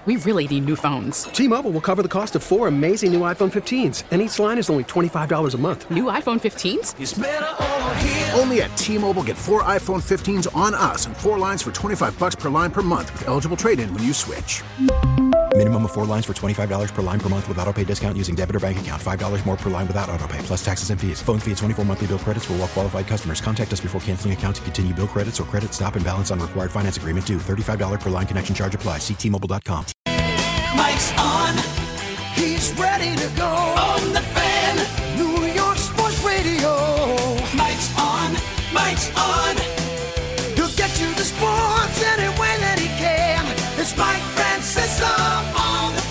We really need new phones. T-Mobile will cover the cost of 4 amazing new iPhone 15s, and each line is only $25 a month. New iPhone 15s? It's better over here. Only at T-Mobile, get 4 iPhone 15s on us and 4 lines for $25 per line per month with eligible trade-in when you switch. Minimum of 4 lines for $25 per line per month with autopay discount using debit or bank account. $5 more per line without autopay, plus taxes and fees. Phone fee at 24 monthly bill credits for well-qualified customers. Contact us before canceling account to continue bill credits or credit stop and balance on required finance agreement due. $35 per line connection charge applies. See T-Mobile.com. Mike's on. He's ready to go. On the Fan. New York Sports Radio. Mike's on. Mike's on. He'll get you the sports any way that he can. It's Mike Francesa on the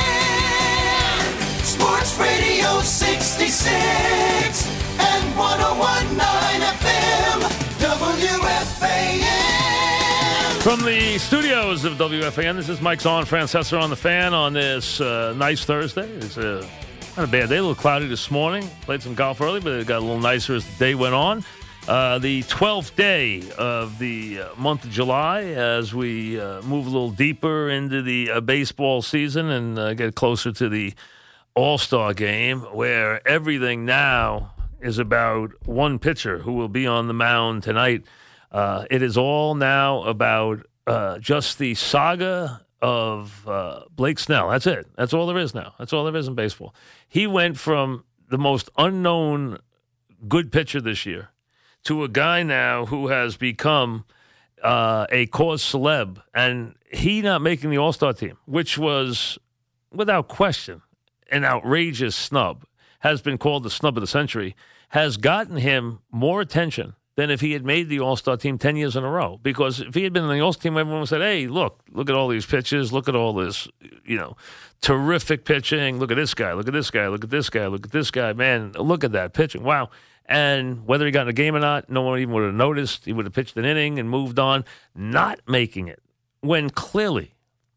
Fan. Sports Radio 66 and 101.9 FM. WFAN. From the studios of WFAN, this is Mike's on, Francesa on the Fan on this nice Thursday. It's not a bad day, a little cloudy this morning. Played some golf early, but it got a little nicer as the day went on. The 12th day of the month of July as we move a little deeper into the baseball season and get closer to the All-Star game, where everything now is about one pitcher who will be on the mound tonight. It is all now about just the saga of Blake Snell. That's it. That's all there is now. That's all there is in baseball. He went from the most unknown good pitcher this year to a guy now who has become a cause celeb. And he not making the All-Star team, which was, without question, an outrageous snub, has been called the snub of the century, has gotten him more attention than if he had made the All-Star team 10 years in a row. Because if he had been in the All-Star team, everyone would have said, hey, look at all these pitches. Look at all this, terrific pitching. Look at this guy. Look at this guy. Look at this guy. Look at this guy. Man, look at that pitching. Wow. And whether he got in a game or not, no one even would have noticed. He would have pitched an inning and moved on, not making it. When clearly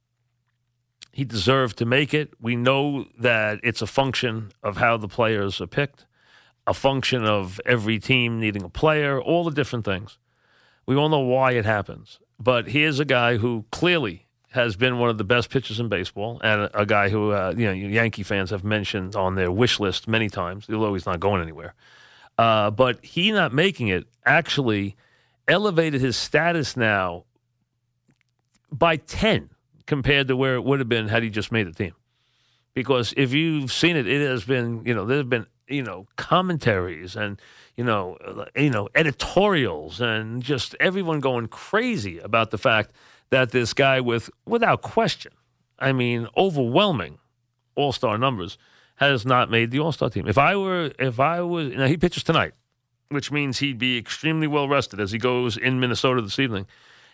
he deserved to make it. We know that it's a function of how the players are picked, a function of every team needing a player, all the different things. We all know why it happens. But here's a guy who clearly has been one of the best pitchers in baseball, and a guy who Yankee fans have mentioned on their wish list many times, although he's not going anywhere. But he not making it actually elevated his status now by 10 compared to where it would have been had he just made the team. Because if you've seen it, it has been, there have been, commentaries and, editorials and just everyone going crazy about the fact that this guy without question, overwhelming all-star numbers, has not made the all-star team. If I was, he pitches tonight, which means he'd be extremely well rested as he goes in Minnesota this evening.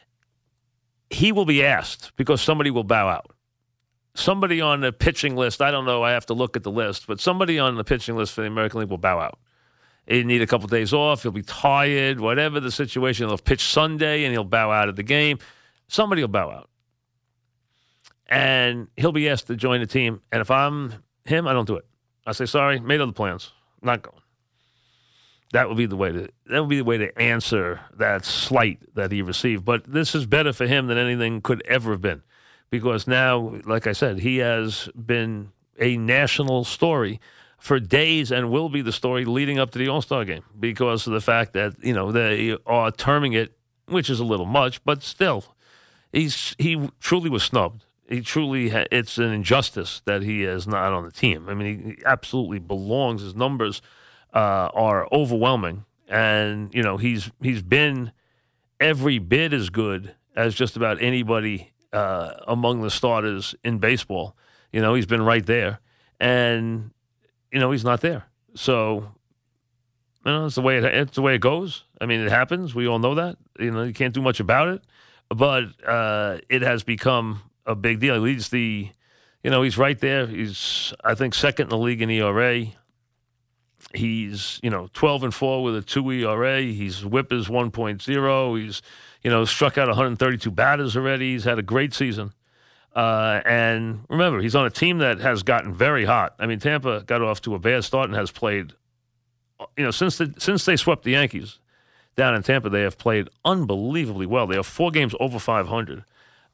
He will be asked because somebody will bow out. Somebody on the pitching list, I don't know, I have to look at the list, but somebody on the pitching list for the American League will bow out. He'll need a couple of days off, he'll be tired, whatever the situation, he'll pitch Sunday and he'll bow out of the game. Somebody will bow out. And he'll be asked to join the team, and if I'm him, I don't do it. I say, sorry, made other plans, not going. That would be the way to answer that slight that he received. But this is better for him than anything could ever have been. Because now, like I said, he has been a national story for days and will be the story leading up to the All-Star game because of the fact that, they are terming it, which is a little much, but still, he truly was snubbed. He truly, it's an injustice that he is not on the team. He absolutely belongs. His numbers are overwhelming. And, he's been every bit as good as just about anybody among the starters in baseball. He's been right there. And, he's not there. So, it's the way it goes. It happens. We all know that. You can't do much about it. But it has become a big deal. He leads he's right there. He's, I think, second in the league in ERA. He's, 12-4 with a 2 ERA. His whip is 1.0. He's, struck out 132 batters already. He's had a great season. And remember, he's on a team that has gotten very hot. Tampa got off to a bad start and has played, since they swept the Yankees down in Tampa, they have played unbelievably well. They have 4 games over 500.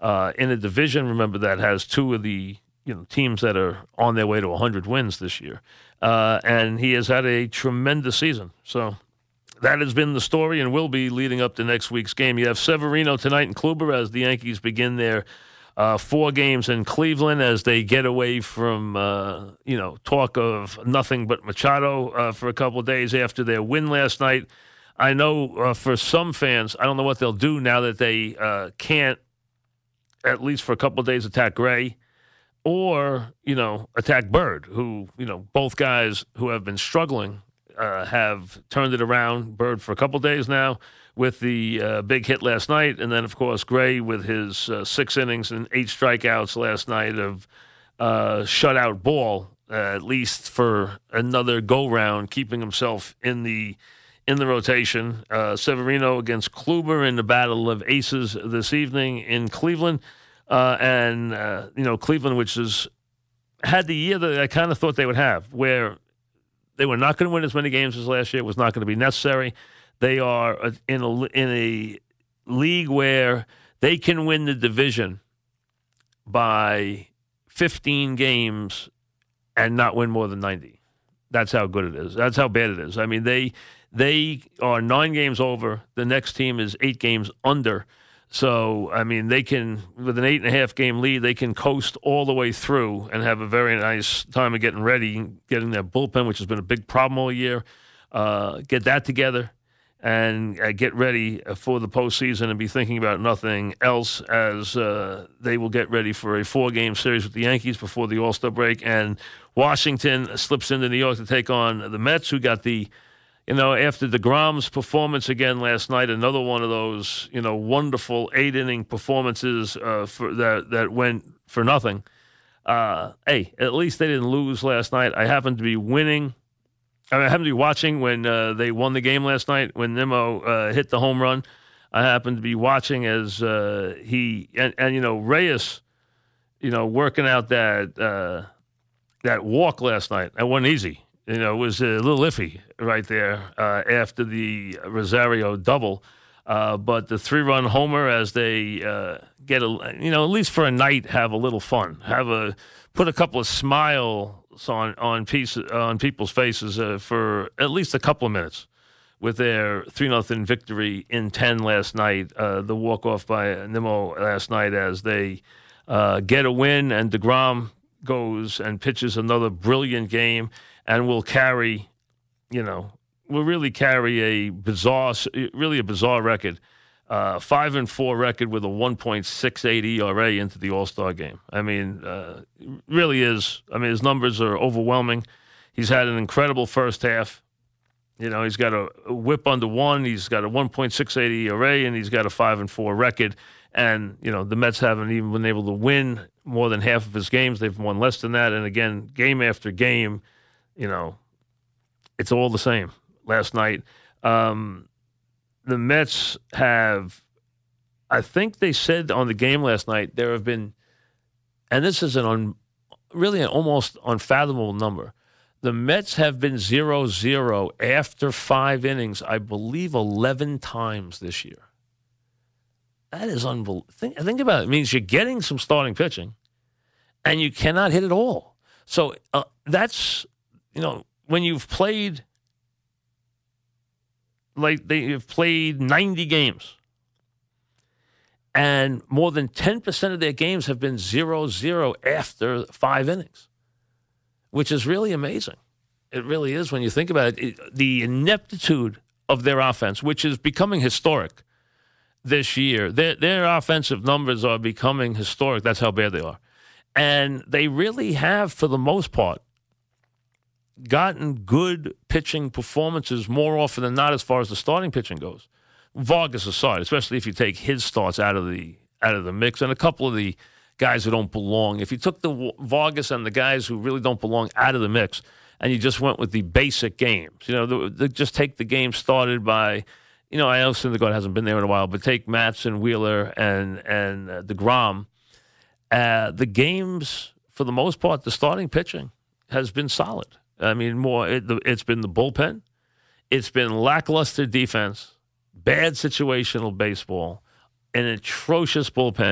in a division, remember, that has two of the teams that are on their way to 100 wins this year. And he has had a tremendous season. So that has been the story and will be leading up to next week's game. You have Severino tonight in Kluber as the Yankees begin their 4 games in Cleveland as they get away from, talk of nothing but Machado for a couple of days after their win last night. I know for some fans, I don't know what they'll do now that they can't, at least for a couple of days, attack Gray or, attack Bird, who, both guys who have been struggling have turned it around. Bird for a couple of days now with the big hit last night. And then, of course, Gray with his 6 innings and 8 strikeouts last night of shutout ball, at least for another go-round, keeping himself in the rotation. Severino against Kluber in the battle of aces this evening in Cleveland. Cleveland, which has had the year that I kind of thought they would have, where they were not going to win as many games as last year. It was not going to be necessary. They are in a league where they can win the division by 15 games and not win more than 90. That's how good it is. That's how bad it is. I mean, they are 9 games over. The next team is 8 games under. So, I mean, they can, with an 8.5 game lead, they can coast all the way through and have a very nice time of getting ready, getting their bullpen, which has been a big problem all year. Get that together and get ready for the postseason and be thinking about nothing else as they will get ready for a 4-game series with the Yankees before the All-Star break. And Washington slips into New York to take on the Mets, who got the, after DeGrom's performance again last night, another one of those, wonderful 8-inning performances that went for nothing. Hey, at least they didn't lose last night. I happened to be watching when they won the game last night, when Nimmo hit the home run. I happened to be watching as Reyes, working out that walk last night. That wasn't easy. It was a little iffy right there after the Rosario double. But the 3-run homer as they get at least for a night, have a little fun, put a couple of smiles on people's faces for at least a couple of minutes with their 3-0 victory in 10 last night. The walk-off by Nimmo last night as they get a win, and DeGrom goes and pitches another brilliant game and will really carry a bizarre record. 5-4 record with a 1.68 ERA into the All-Star game. I mean, really is. I mean, his numbers are overwhelming. He's had an incredible first half. He's got a whip under 1. He's got a 1.68 ERA, and he's got a 5-4 record. And, the Mets haven't even been able to win more than half of his games. They've won less than that. And again, game after game, it's all the same. Last night, the Mets have, I think they said on the game last night, there have been, and this is really an almost unfathomable number, the Mets have been 0-0 after 5 innings, I believe 11 times this year. That is unbelievable. Think about it. It means you're getting some starting pitching, and you cannot hit it all. So that's, when you've played, like they've played 90 games, and more than 10% of their games have been 0-0 after 5 innings, which is really amazing. It really is when you think about it. The ineptitude of their offense, which is becoming historic this year. Their offensive numbers are becoming historic. That's how bad they are. And they really have, for the most part, gotten good pitching performances more often than not as far as the starting pitching goes. Vargas aside, especially if you take his starts out of the mix, and a couple of the guys who don't belong. If you took the Vargas and the guys who really don't belong out of the mix, and you just went with the basic games, just take the game started by, I know Syndergaard hasn't been there in a while, but take Matson, Wheeler, and DeGrom. The games, for the most part, the starting pitching has been solid. I mean, it's been the bullpen. It's been lackluster defense, bad situational baseball, an atrocious bullpen,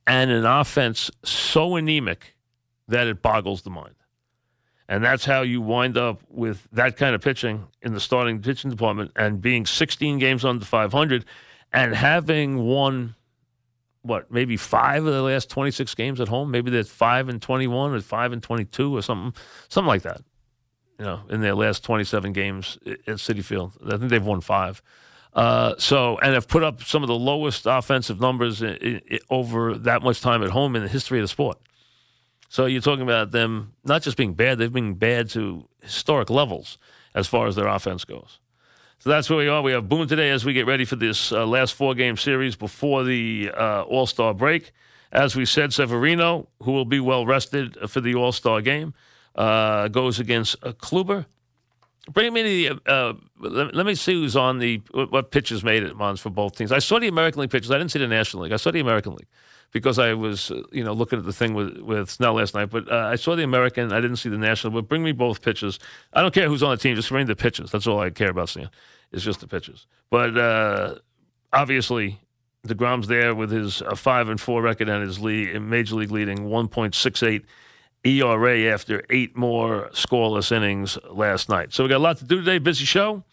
and an offense so anemic that it boggles the mind. And that's how you wind up with that kind of pitching in the starting pitching department and being 16 games under 500 and having won, maybe 5 of the last 26 games at home. Maybe they're 5-21 or 5-22 or something like that, in their last 27 games at Citi Field. I think they've won 5. And have put up some of the lowest offensive numbers over that much time at home in the history of the sport. So you're talking about them not just being bad, they've been bad to historic levels as far as their offense goes. So that's where we are. We have Boone today as we get ready for this last 4-game series before the All-Star break. As we said, Severino, who will be well-rested for the All-Star game, goes against Kluber. Bring me let me see who's on what pitches made it, Mons, for both teams. I saw the American League pitches. I didn't see the National League. I saw the American League because I was, looking at the thing with Snell last night. But I saw the American. I didn't see the National. But bring me both pitches. I don't care who's on the team. Just bring the pitches. That's all I care about seeing. It's just the pitches. But obviously, DeGrom's there with his 5-4 record and his major league leading 1.68 ERA after 8 more scoreless innings last night. So we got a lot to do today. Busy show.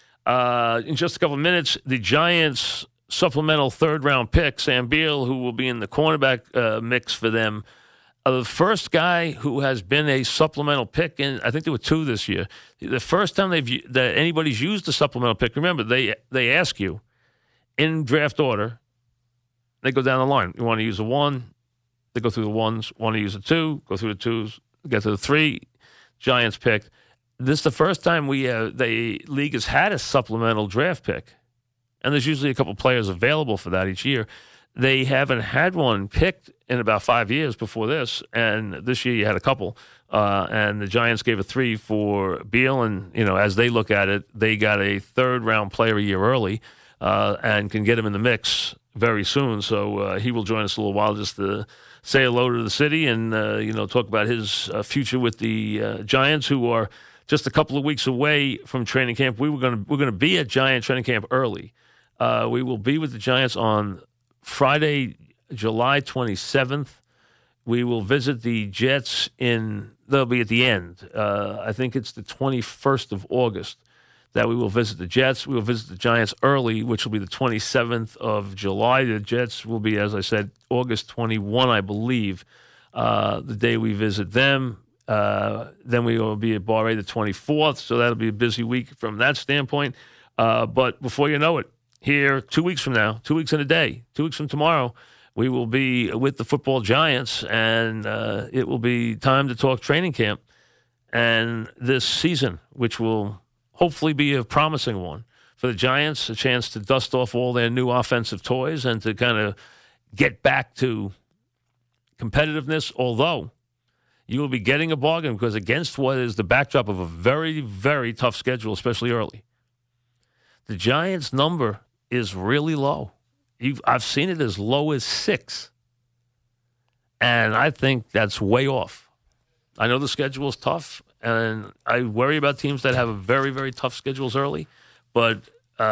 In just a couple of minutes, the Giants' supplemental third-round pick, Sam Beal, who will be in the cornerback mix for them. The first guy who has been a supplemental pick, and I think there were 2 this year. The first time that anybody's used a supplemental pick, remember, they ask you in draft order, they go down the line. You want to use a 1, they go through the 1s. Want to use a 2, go through the 2s, get to the 3. Giants picked. This is the first time the league has had a supplemental draft pick. And there's usually a couple players available for that each year. They haven't had one picked in about 5 years before this, and this year you had a couple. And the Giants gave a 3 for Beal, and as they look at it, they got a third-round player a year early and can get him in the mix very soon. So he will join us a little while just to say hello to the city and talk about his future with the Giants, who are just a couple of weeks away from training camp. We're going to be at Giant training camp early. We will be with the Giants on Friday, July 27th. We will visit the Jets they'll be at the end. I think it's the 21st of August that we will visit the Jets. We will visit the Giants early, which will be the 27th of July. The Jets will be, as I said, August 21, I believe, the day we visit them. Then we will be at Bar A the 24th, so that'll be a busy week from that standpoint. But before you know it, here 2 weeks from now, 2 weeks in a day, 2 weeks from tomorrow, we will be with the football Giants, and it will be time to talk training camp and this season, which will hopefully be a promising one for the Giants, a chance to dust off all their new offensive toys and to kind of get back to competitiveness, although you will be getting a bargain because against what is the backdrop of a very, very tough schedule, especially early, the Giants' number is really low. I've seen it as low as 6, and I think that's way off. I know the schedule is tough, and I worry about teams that have a very, very tough schedules early, but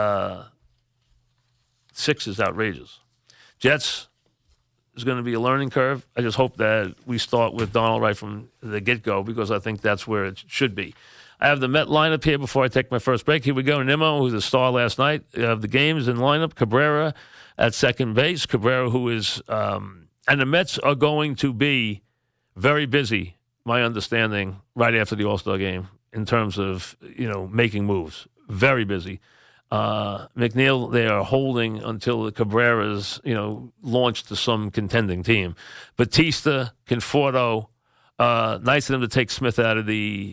6 is outrageous. Jets is going to be a learning curve. I just hope that we start with Donald right from the get-go because I think that's where it should be. I have the Met lineup here before I take my first break. Here we go. Nimmo, who's the star last night of the games in lineup. Cabrera at second base. Cabrera, who is and the Mets are going to be very busy, my understanding, right after the All-Star game in terms of, making moves. Very busy. McNeil, they are holding until the Cabrera's, launched to some contending team. Batista, Conforto, nice of them to take Smith out of the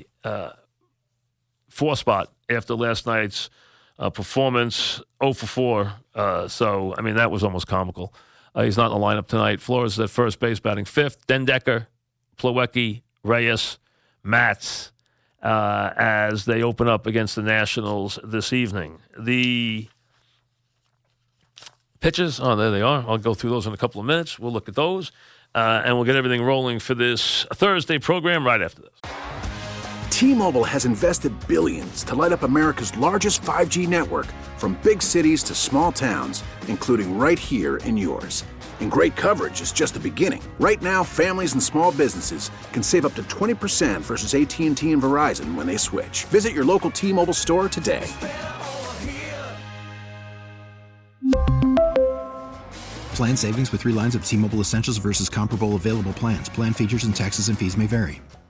4 spot after last night's performance, 0 for 4. So, that was almost comical. He's not in the lineup tonight. Flores is at first base, batting 5th. Dendecker, Plawecki, Reyes, Matz, as they open up against the Nationals this evening. The pitches, there they are. I'll go through those in a couple of minutes. We'll look at those, and we'll get everything rolling for this Thursday program right after this. T-Mobile has invested billions to light up America's largest 5G network, from big cities to small towns, including right here in yours. And great coverage is just the beginning. Right now, families and small businesses can save up to 20% versus AT&T and Verizon when they switch. Visit your local T-Mobile store today. Plan savings with 3 lines of T-Mobile Essentials versus comparable available plans. Plan features and taxes and fees may vary.